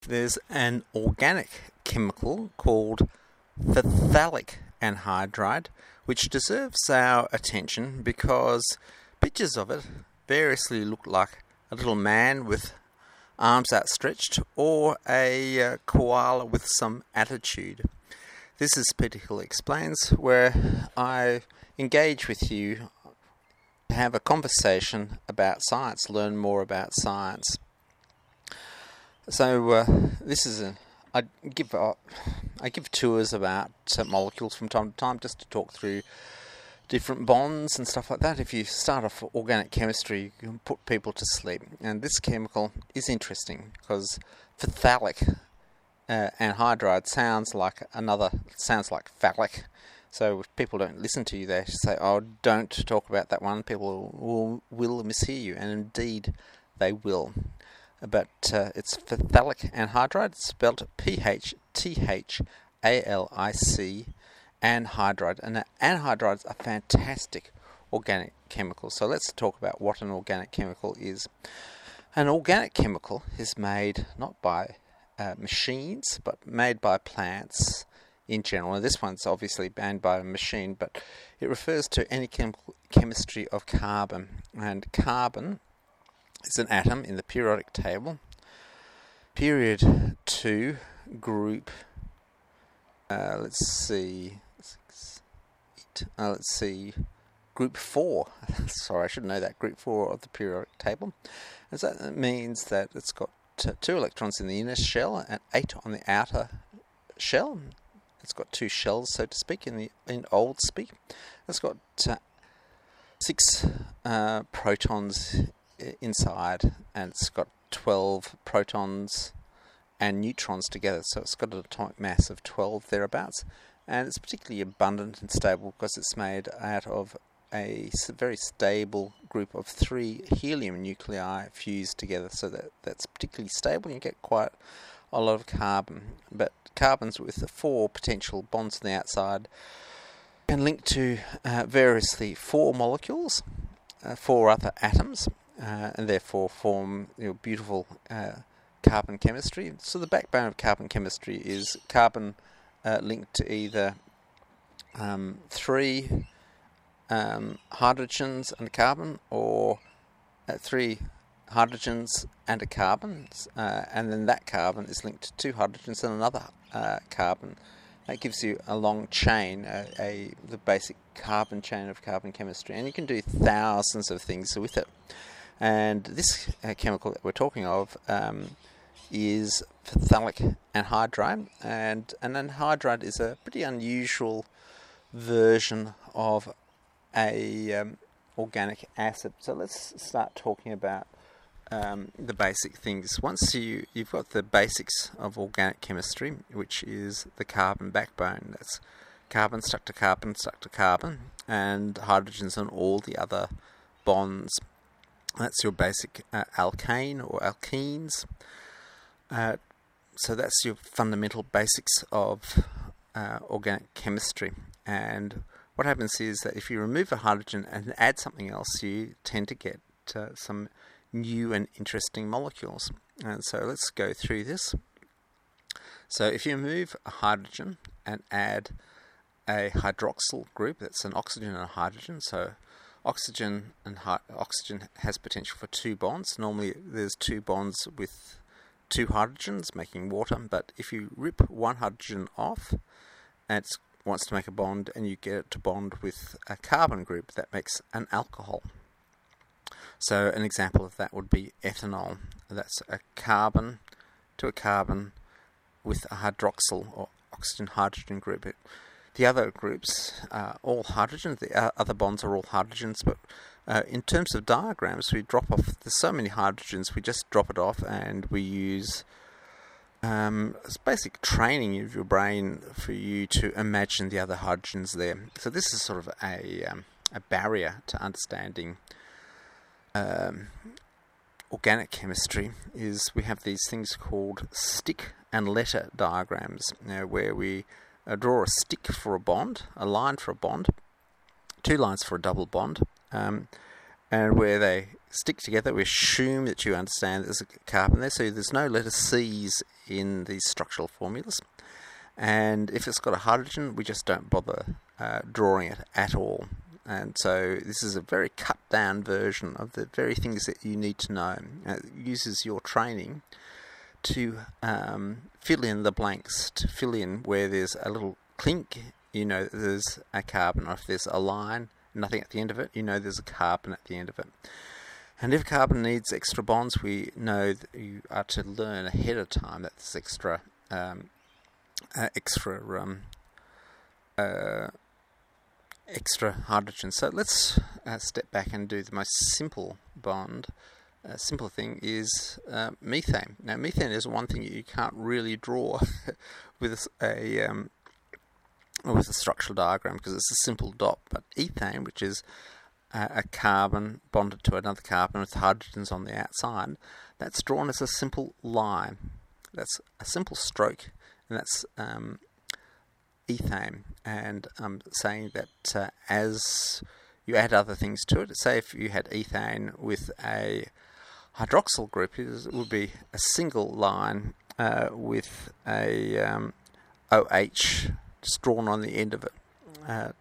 There's an organic chemical called phthalic anhydride, which deserves our attention because pictures of it variously look like a little man with arms outstretched or a koala with some attitude. This is Peter Hill Explains, where I engage with you to have a conversation about science, learn more about science. So I give tours about molecules from time to time just to talk through different bonds and stuff like that. If you start off organic chemistry, you can put people to sleep. And this chemical is interesting because phthalic anhydride sounds like phallic. So if people don't listen to you, they say, "Oh, don't talk about that one." People will mishear you, and indeed they will. But it's phthalic anhydride, spelled PHTHALIC anhydride. And anhydrides are fantastic organic chemicals. So let's talk about what an organic chemical is. An organic chemical is made not by machines, but made by plants in general. And this one's obviously made by a machine, but it refers to any chemistry of carbon. And carbon is an atom in the periodic table. Period 2, group, group 4. Sorry, I should know that. Group 4 of the periodic table. And so that means that it's got 2 electrons in the inner shell and 8 on the outer shell. It's got 2 shells, so to speak, in old speak. It's got 6 protons inside, and it's got 12 protons and neutrons together, so it's got an atomic mass of 12 thereabouts, and it's particularly abundant and stable because it's made out of a very stable group of 3 helium nuclei fused together, so that's particularly stable. You get quite a lot of carbon, but carbons with 4 potential bonds on the outside can link to variously 4 molecules, 4 other atoms, and therefore form beautiful carbon chemistry. So the backbone of carbon chemistry is carbon linked to either 3 hydrogens and a carbon, or 3 hydrogens and a carbon, and then that carbon is linked to 2 hydrogens and another carbon. That gives you a long chain, the basic carbon chain of carbon chemistry, and you can do thousands of things with it. And this chemical that we're talking of is phthalic anhydride, and an anhydride is a pretty unusual version of a organic acid. So let's start talking about the basic things. Once you've got the basics of organic chemistry, which is the carbon backbone, that's carbon stuck to carbon stuck to carbon, and hydrogens on all the other bonds. That's your basic alkane or alkenes. So that's your fundamental basics of organic chemistry. And what happens is that if you remove a hydrogen and add something else, you tend to get some new and interesting molecules. And so let's go through this. So if you remove a hydrogen and add a hydroxyl group, that's an oxygen and a hydrogen. So oxygen has potential for 2 bonds. Normally there's 2 bonds with 2 hydrogens making water, but if you rip one hydrogen off and it wants to make a bond, and you get it to bond with a carbon group, that makes an alcohol. So an example of that would be ethanol. That's a carbon to a carbon with a hydroxyl or oxygen-hydrogen group. The other groups are all hydrogen. The other bonds are all hydrogens, but in terms of diagrams, we drop off. There's so many hydrogens, we just drop it off, and we use it's basic training of your brain for you to imagine the other hydrogens there. So this is sort of a barrier to understanding organic chemistry. Is we have these things called stick and letter diagrams, where we draw a stick for a bond, a line for a bond, 2 lines for a double bond, and where they stick together. We assume that you understand there's a carbon there, so there's no letter C's in these structural formulas. And if it's got a hydrogen, we just don't bother drawing it at all. And so this is a very cut down version of the very things that you need to know. It uses your training to fill in the blanks, to fill in where there's a little clink, you know there's a carbon, or if there's a line, nothing at the end of it, you know there's a carbon at the end of it. And if a carbon needs extra bonds, we know that you are to learn ahead of time that there's extra hydrogen. So let's step back and do the most simple bond. A simple thing is methane. Now, methane is one thing you can't really draw with a structural diagram because it's a simple dot. But ethane, which is a carbon bonded to another carbon with hydrogens on the outside, that's drawn as a simple line. That's a simple stroke, and that's ethane. And I'm saying that as you add other things to it, say if you had ethane with a hydroxyl group, it would be a single line with a OH just drawn on the end of it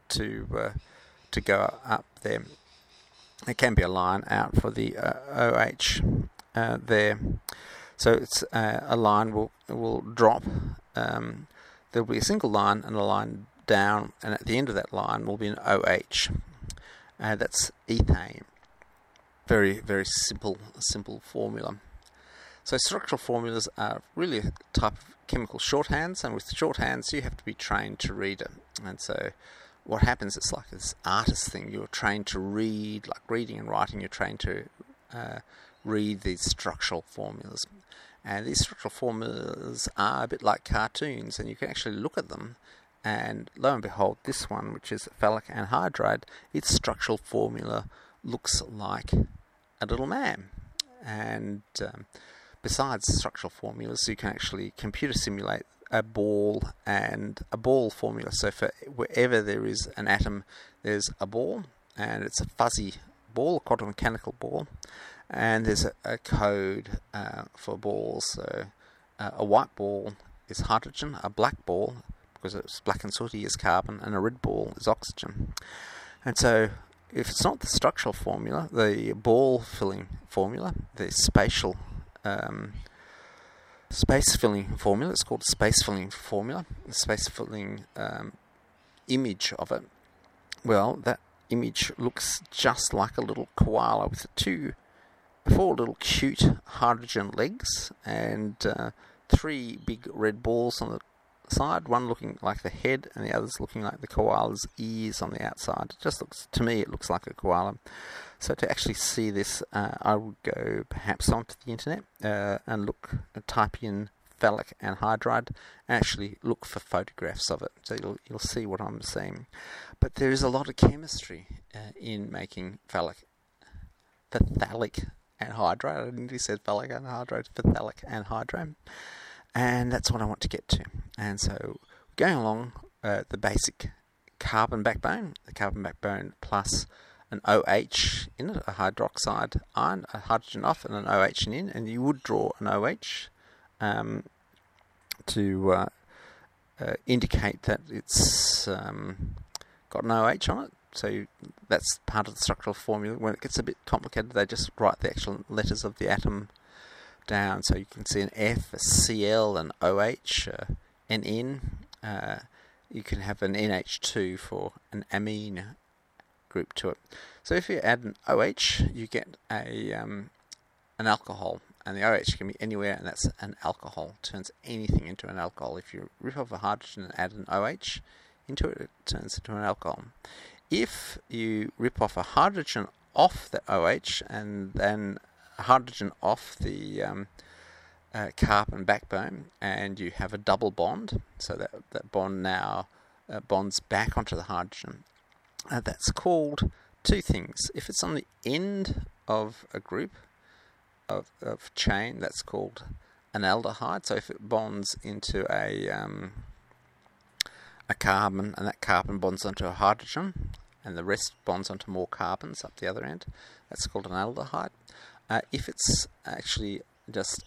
to go up there. It can be a line out for the OH there. So it's a line will drop. There'll be a single line and a line down, and at the end of that line will be an OH. That's ethane. Very, very simple formula. So structural formulas are really a type of chemical shorthands, and with shorthands you have to be trained to read it. And so what happens, it's like this artist thing. You're trained to read, like reading and writing, you're trained to read these structural formulas. And these structural formulas are a bit like cartoons, and you can actually look at them, and lo and behold, this one, which is phthalic anhydride, its structural formula looks like a little man. And besides structural formulas, you can actually computer simulate a ball and a ball formula. So for wherever there is an atom, there's a ball, and it's a fuzzy ball, a quantum mechanical ball, and there's a code for balls. So a white ball is hydrogen, a black ball, because it's black and sooty, is carbon, and a red ball is oxygen. And so if it's not the structural formula, the ball filling formula, the spatial space filling formula, it's called space filling formula, the space filling image of it, well, that image looks just like a little koala with four little cute hydrogen legs and 3 big red balls on the side, one looking like the head and the others looking like the koala's ears on the outside. It just looks, to me, it looks like a koala. So to actually see this, I would go perhaps onto the internet and type in phthalic anhydride and actually look for photographs of it. So you'll see what I'm saying. But there is a lot of chemistry in making phthalic anhydride. I didn't say phthalic anhydride, phthalic anhydride. And that's what I want to get to. And so going along the basic carbon backbone, the carbon backbone plus an OH in it, a hydroxide ion, a hydrogen off and an OH in, and you would draw an OH to indicate that it's got an OH on it. So that's part of the structural formula. When it gets a bit complicated, they just write the actual letters of the atom down. So you can see an F, a Cl, an OH, an N. You can have an NH2 for an amine group to it. So if you add an OH, you get an alcohol. And the OH can be anywhere, and that's an alcohol. It turns anything into an alcohol. If you rip off a hydrogen and add an OH into it, it turns into an alcohol. If you rip off a hydrogen off the OH and then a hydrogen off the carbon backbone, and you have a double bond, so that bond now bonds back onto the hydrogen, that's called two things. If it's on the end of a group of chain, that's called an aldehyde. So if it bonds into a carbon, and that carbon bonds onto a hydrogen, and the rest bonds onto more carbons up the other end, that's called an aldehyde. if it's actually just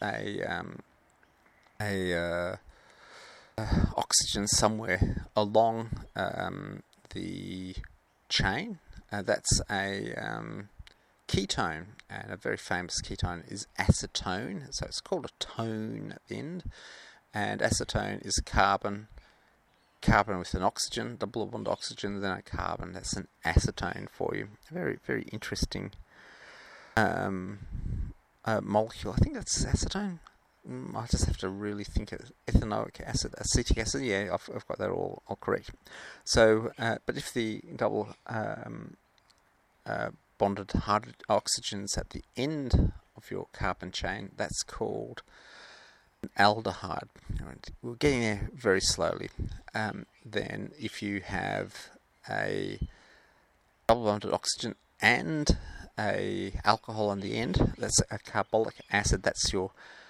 a oxygen somewhere along the chain, that's a ketone, and a very famous ketone is acetone, so it's called a tone at the end, and acetone is carbon with an oxygen, double bond oxygen, then a carbon. That's an acetone for you. Very, very interesting molecule. I think that's acetone. I just have to really think of ethanoic acid, acetic acid. Yeah, I've got that all correct. So, but if the double bonded oxygens at the end of your carbon chain, that's called an aldehyde. We're getting there very slowly. Then if you have a double bonded oxygen and a alcohol on the end, that's a carbolic acid. That's your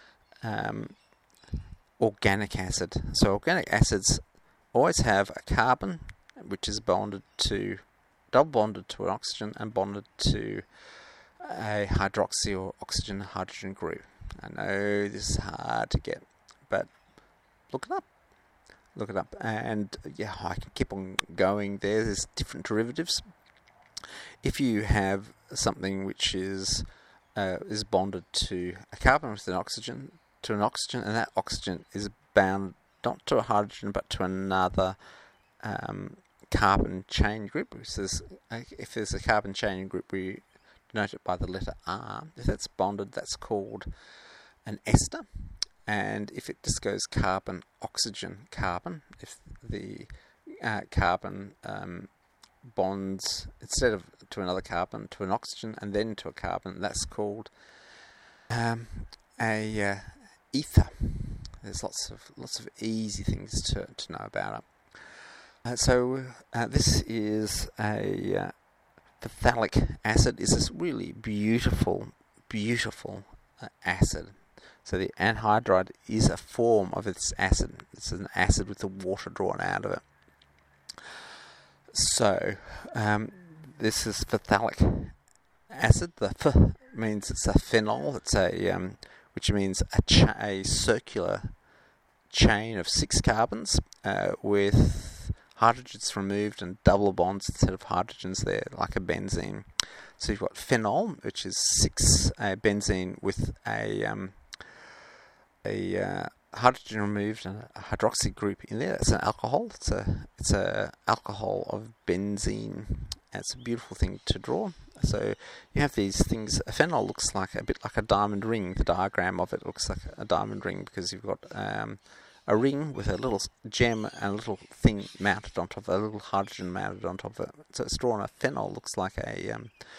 organic acid. So organic acids always have a carbon which is double bonded to an oxygen and bonded to a hydroxy or oxygen hydrogen group. I know this is hard to get, but look it up, and yeah, I can keep on going. There's different derivatives. If you have something which is bonded to a carbon with an oxygen, and that oxygen is bound not to a hydrogen but to another carbon chain group. So if there's a carbon chain group, we denote it by the letter R. If that's bonded, that's called an ester. And if it just goes carbon, oxygen, carbon, if the carbon bonds instead of to another carbon to an oxygen and then to a carbon, that's called a ether. There's lots of easy things to know about it. So this is a phthalic acid. Is this really beautiful acid. So the anhydride is a form of its acid. It's an acid with the water drawn out of it. So this is phthalic acid. The Ph means it's a phenol. It's which means a circular chain of 6 carbons with hydrogens removed and double bonds instead of hydrogens there, like a benzene. So you've got phenol, which is 6 benzene with a hydrogen removed and a hydroxy group in there. That's an alcohol. It's a alcohol of benzene. And it's a beautiful thing to draw. So you have these things. A phenol looks like a bit like a diamond ring. The diagram of it looks like a diamond ring because you've got a ring with a little gem and a little thing mounted on top of it, a little hydrogen mounted on top of it. So it's drawn. A phenol looks like a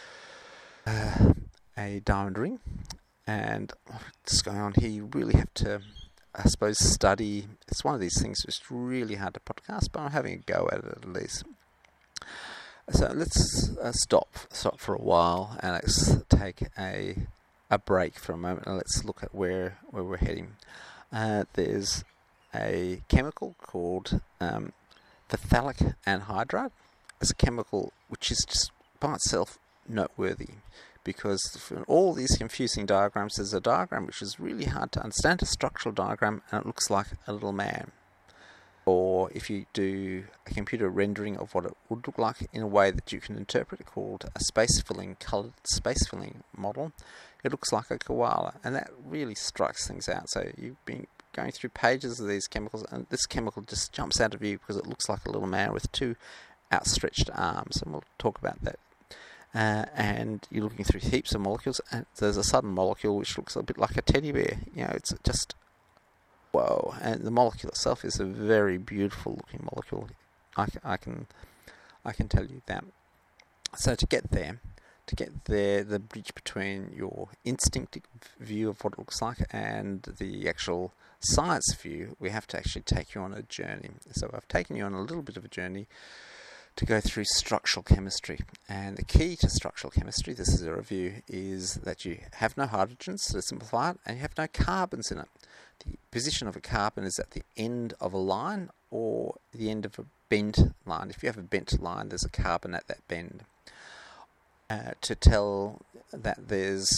diamond ring. And what's going on here? You really have to, I suppose, study. It's one of these things that's really hard to podcast, but I'm having a go at it at least. So let's stop for a while and let's take a break for a moment and let's look at where we're heading. There's a chemical called phthalic anhydride. It's a chemical which is just by itself noteworthy because for all these confusing diagrams, there's a diagram which is really hard to understand, a structural diagram, and it looks like a little man. Or if you do a computer rendering of what it would look like in a way that you can interpret it, called a coloured space filling model, it looks like a koala, and that really strikes things out. So you've been going through pages of these chemicals, and this chemical just jumps out of you because it looks like a little man with 2 outstretched arms, and we'll talk about that. And you're looking through heaps of molecules, and there's a sudden molecule which looks a bit like a teddy bear. It's just whoa! And the molecule itself is a very beautiful looking molecule. I can tell you that. So to get there, the bridge between your instinctive view of what it looks like and the actual science view, we have to actually take you on a journey. So I've taken you on a little bit of a journey to go through structural chemistry. And the key to structural chemistry, this is a review, is that you have no hydrogens, to simplify it, and you have no carbons in it. The position of a carbon is at the end of a line or the end of a bent line. If you have a bent line, there's a carbon at that bend. To tell that there's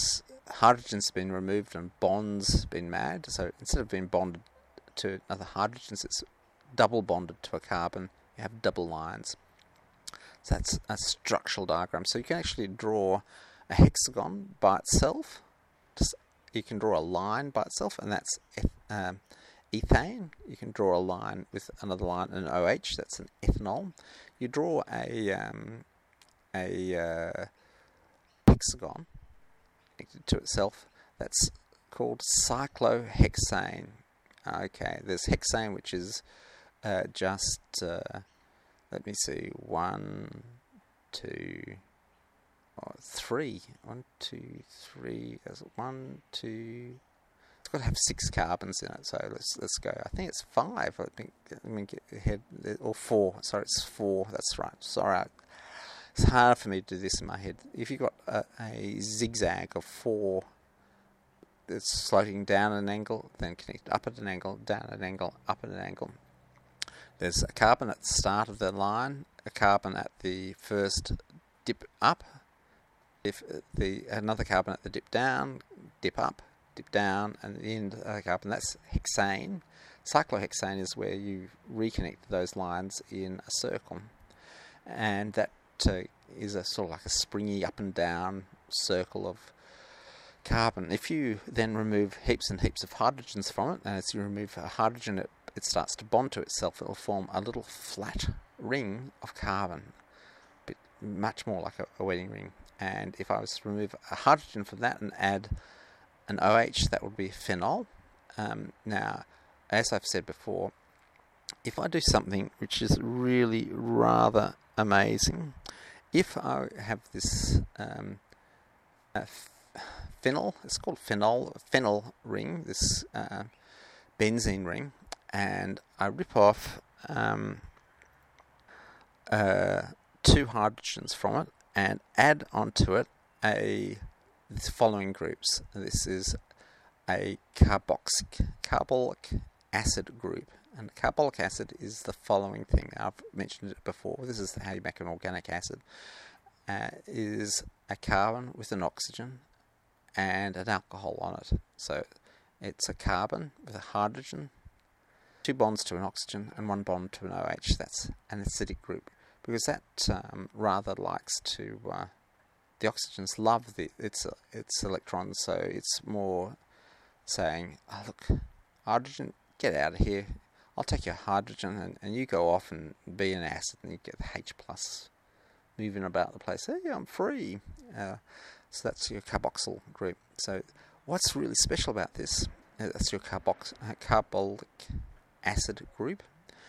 hydrogen's been removed and bonds been made. So instead of being bonded to other hydrogens, it's double bonded to a carbon. You have double lines. So that's a structural diagram. So you can actually draw a hexagon by itself. You can draw a line by itself, and that's ethane. You can draw a line with another line, an OH. That's an ethanol. You draw a hexagon connected to itself. That's called cyclohexane. Okay, there's hexane, which is just let me see, 1, 2, 3. 1, 2, 3. There's 1, 2. It's got to have 6 carbons in it. So let's go. I think it's 5. Let me get ahead. Or 4. Sorry, it's 4. That's right. Sorry, it's hard for me to do this in my head. If you've got a zigzag of 4 that's sloping down an angle, then connect up at an angle, down an angle, up at an angle. There's a carbon at the start of the line, a carbon at the first dip up, another carbon at the dip down, dip up, dip down, and at the end of the carbon. That's hexane. Cyclohexane is where you reconnect those lines in a circle, and that is a sort of like a springy up and down circle of carbon. If you then remove heaps and heaps of hydrogens from it, and as you remove a hydrogen, it starts to bond to itself. It will form a little flat ring of carbon, but much more like a wedding ring. And if I was to remove a hydrogen from that and add an OH, that would be phenol. Now, as I've said before, if I do something which is really rather amazing, if I have this phenol, it's called phenol ring, this benzene ring, and I rip off 2 hydrogens from it and add onto it the following groups. This is a carbolic acid group, and carbolic acid is the following thing. I've mentioned it before. This is how you make an organic acid. Is a carbon with an oxygen and an alcohol on it. So it's a carbon with a hydrogen, 2 bonds to an oxygen and 1 bond to an OH. That's an acidic group, because that rather likes to the oxygens love its electrons, so it's more saying, oh, look, hydrogen, get out of here, I'll take your hydrogen and you go off and be an acid, and you get the H plus moving about the place. Hey, I'm free. So that's your carboxyl group. So what's really special about this? That's your carbolic acid group.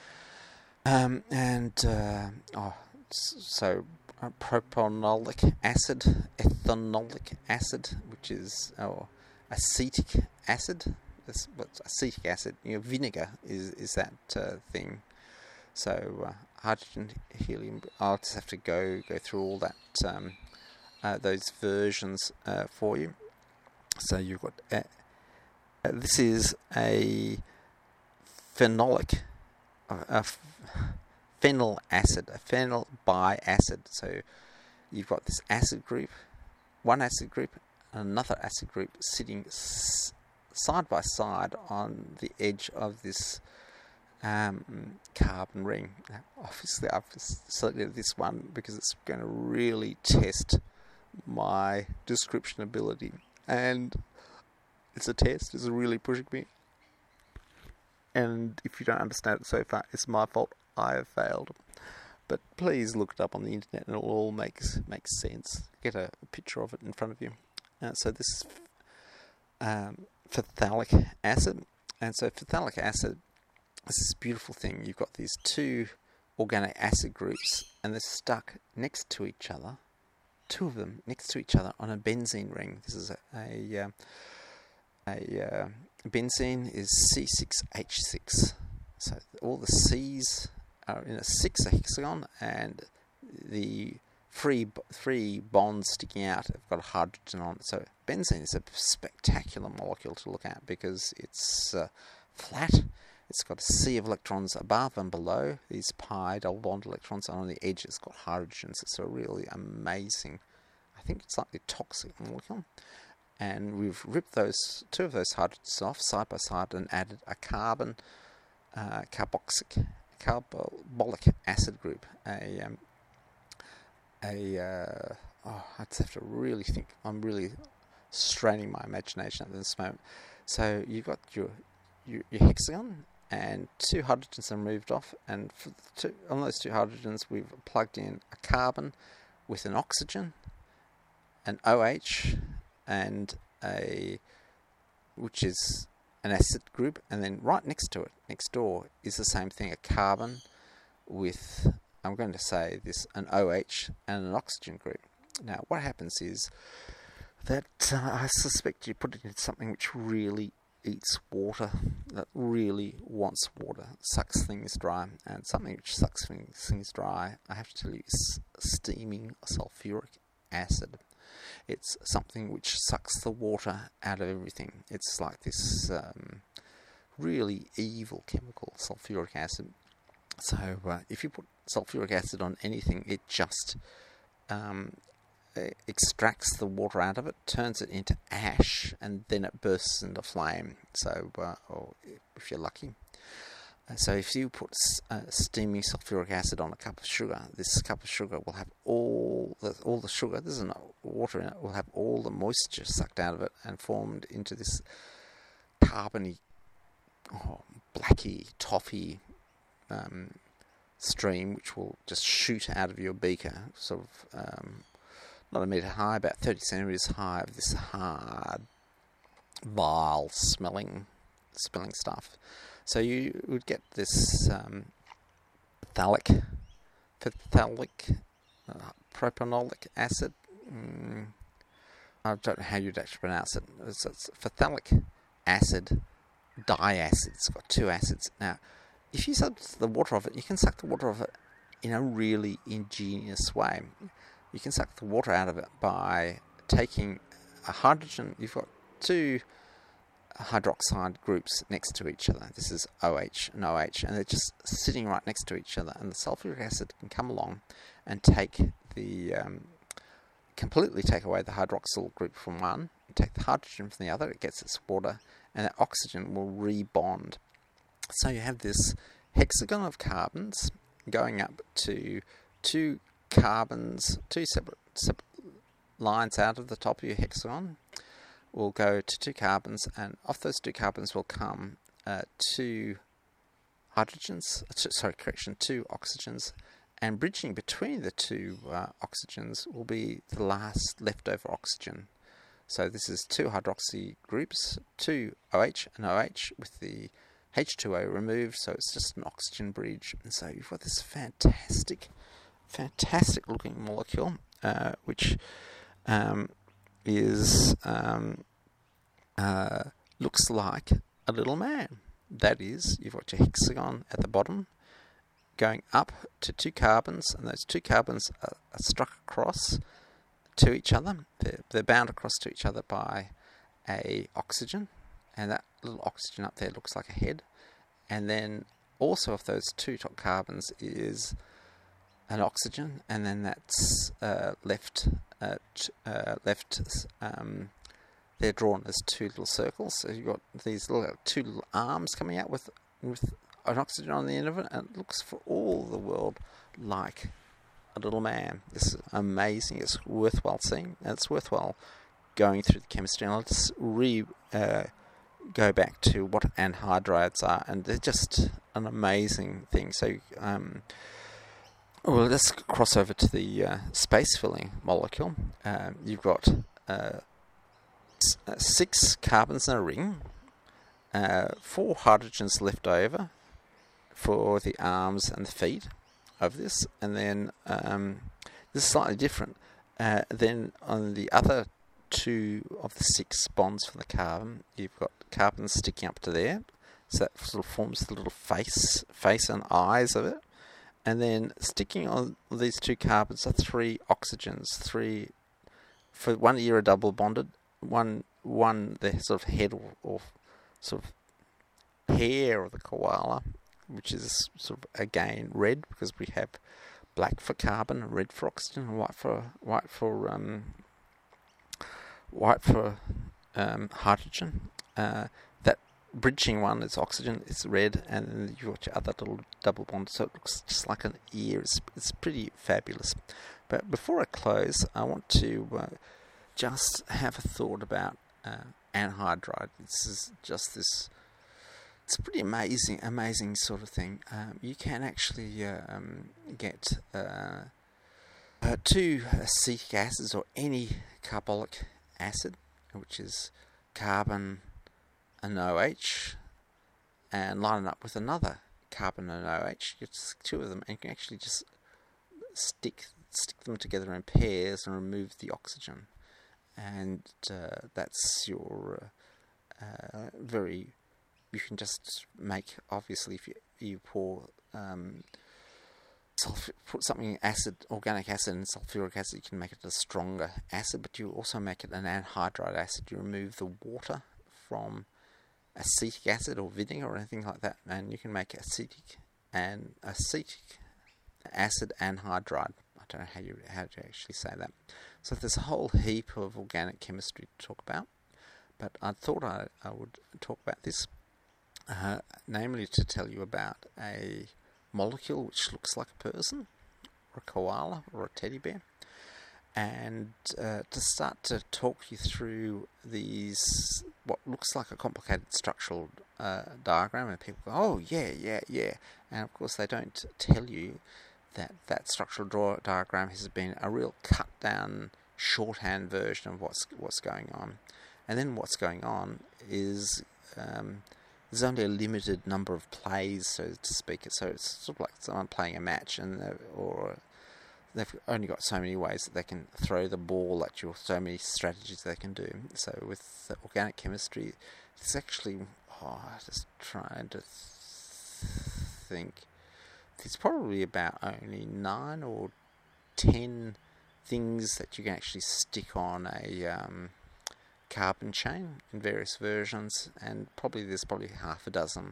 So propanolic acid, ethanolic acid, which is acetic acid. That's what's acetic acid. Vinegar is that thing. So hydrogen, helium. I'll just have to go through all that those versions for you. So you've got this is a phenolic, phenyl acid, a phenyl biacid. So you've got this acid group, one acid group, and another acid group sitting side by side on the edge of this carbon ring. Now, obviously, I've selected this one because it's going to really test my description ability, and it's a test. It's really pushing me. And if you don't understand it so far, it's my fault. I have failed. But please look it up on the internet, and it will all make sense. Get a picture of it in front of you. So this is phthalic acid, and so phthalic acid is this beautiful thing. You've got these 2 organic acid groups, and they're stuck next to each other. 2 of them next to each other on a benzene ring. This is a benzene is C6H6. So all the C's are in a 6 hexagon, and the three bonds sticking out have got a hydrogen on it. So benzene is a spectacular molecule to look at because it's flat. It's got a sea of electrons above and below these pi double bond electrons, and on the edge it's got hydrogens. It's a really amazing, I think it's slightly toxic molecule. and we've ripped those two of those hydrogens off side by side and added a carbolic acid group. I just have to really think. I'm really straining my imagination at this moment. So you've got your hexagon, and two hydrogens are moved off, and on those two hydrogens we've plugged in a carbon with an oxygen, an OH, and which is an acid group, and then right next to it, next door, is the same thing, a carbon with, I'm going to say this, an OH and an oxygen group. Now what happens is that I suspect you put it in something which really eats water, that really wants water, sucks things dry, and something which sucks things dry, I have to tell you, is steaming sulfuric acid. It's something which sucks the water out of everything. It's like this really evil chemical, sulfuric acid. So if you put sulfuric acid on anything, it just extracts the water out of it, turns it into ash, and then it bursts into flame. So, or if you're lucky. So if you put steaming sulfuric acid on a cup of sugar, this cup of sugar will have all the sugar. There's no water in it. Will have all the moisture sucked out of it and formed into this carbony, blacky, toffee stream, which will just shoot out of your beaker, sort of not a metre high, about 30 centimetres high, of this hard, vile smelling stuff. So you would get this phthalic propanolic acid. I don't know how you'd actually pronounce it. It's phthalic acid diacid. It's got two acids. Now, if you suck the water off it, you can suck the water off it in a really ingenious way. You can suck the water out of it by taking a hydrogen. You've got two hydroxide groups next to each other. This is OH and OH, and they're just sitting right next to each other, and the sulfuric acid can come along and completely take away the hydroxyl group from one, and take the hydrogen from the other. It gets its water, and that oxygen will rebond. So you have this hexagon of carbons going up to two carbons, two separate lines out of the top of your hexagon will go to two carbons, and off those two carbons will come two oxygens, and bridging between the two oxygens will be the last leftover oxygen. So this is two hydroxy groups, two OH and OH with the H2O removed, so it's just an oxygen bridge. And so you've got this fantastic looking molecule, which looks like a little man. That is, you've got your hexagon at the bottom going up to two carbons, and those two carbons are struck across to each other. They're bound across to each other by a oxygen, and that little oxygen up there looks like a head. And then also of those two top carbons is an oxygen, and then that's left. They're drawn as two little circles. So you've got these two little arms coming out with an oxygen on the end of it, and it looks for all the world like a little man. This is amazing. It's worthwhile seeing, and it's worthwhile going through the chemistry. And I'll just go back to what anhydrides are, and they're just an amazing thing. So let's cross over to the space-filling molecule. You've got 6 carbons in a ring, 4 hydrogens left over for the arms and the feet of this, and then this is slightly different. Then on the other 2 of the 6 bonds for the carbon, you've got carbons sticking up to there, so that sort of forms the little face and eyes of it. And then sticking on these 2 carbons are 3 oxygens. 3 for one ear are double bonded. One the sort of head or sort of hair of the koala, which is sort of again red because we have black for carbon, red for oxygen, and white for hydrogen. That bridging one is oxygen, it's red, and then you've got your other little double bond, so it looks just like an ear. It's pretty fabulous. But before I close, I want to just have a thought about anhydride. This is just this. It's a pretty amazing sort of thing. You can actually get two acetic acids or any carbolic acid, which is carbon and OH, and line it up with another carbon and OH. You get two of them, and you can actually just stick them together in pairs and remove the oxygen. And that's your very. You can just make, obviously, if you pour put something organic acid and sulfuric acid, you can make it a stronger acid, but you also make it an anhydride acid. You remove the water from acetic acid or vinegar or anything like that, and you can make acetic acid anhydride. I don't know how to actually say that. So there's a whole heap of organic chemistry to talk about, but I thought I would talk about this. Namely to tell you about a molecule which looks like a person, or a koala, or a teddy bear, and to start to talk you through these, what looks like a complicated structural diagram, and people go, oh yeah, and of course they don't tell you that structural diagram has been a real cut down shorthand version of what's going on. And then what's going on is there's only a limited number of plays, so to speak. So it's sort of like someone playing a match, or they've only got so many ways that they can throw the ball at you, or so many strategies they can do. So with organic chemistry, it's actually, just trying to think, there's probably about only 9 or 10 things that you can actually stick on a carbon chain in various versions, and there's probably a dozen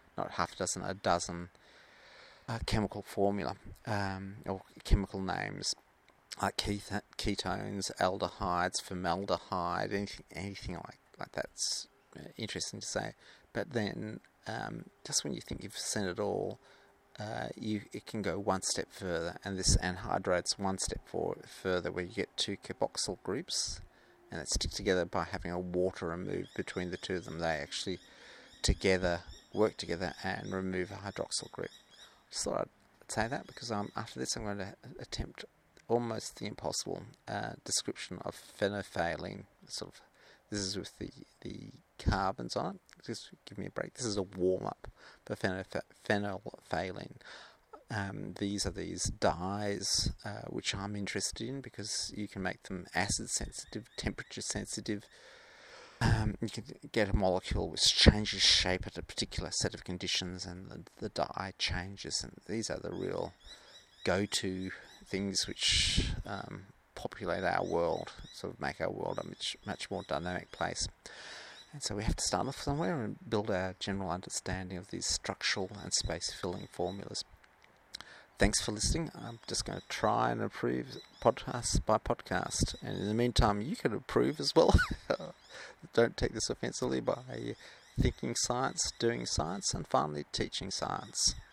chemical formula or chemical names like ketones, aldehydes, formaldehyde, anything like that's interesting to say. But then just when you think you've seen it all, it can go one step further, and this anhydride's one step further, where you get 2 carboxyl groups, and they stick together by having a water removed between the two of them. They actually work together and remove a hydroxyl group. I just thought I'd say that because after this I'm going to attempt almost the impossible description of phenolphthalein. This is with the carbons on it. Just give me a break. This is a warm-up for phenolphthalein. These are these dyes which I'm interested in because you can make them acid sensitive, temperature sensitive. You can get a molecule which changes shape at a particular set of conditions, and the dye changes. And these are the real go-to things which populate our world, sort of make our world a much more dynamic place. And so we have to start off somewhere and build our general understanding of these structural and space-filling formulas. Thanks for listening. I'm just going to try and improve podcast by podcast. And in the meantime, you can improve as well. Don't take this offensively, by thinking science, doing science, and finally teaching science.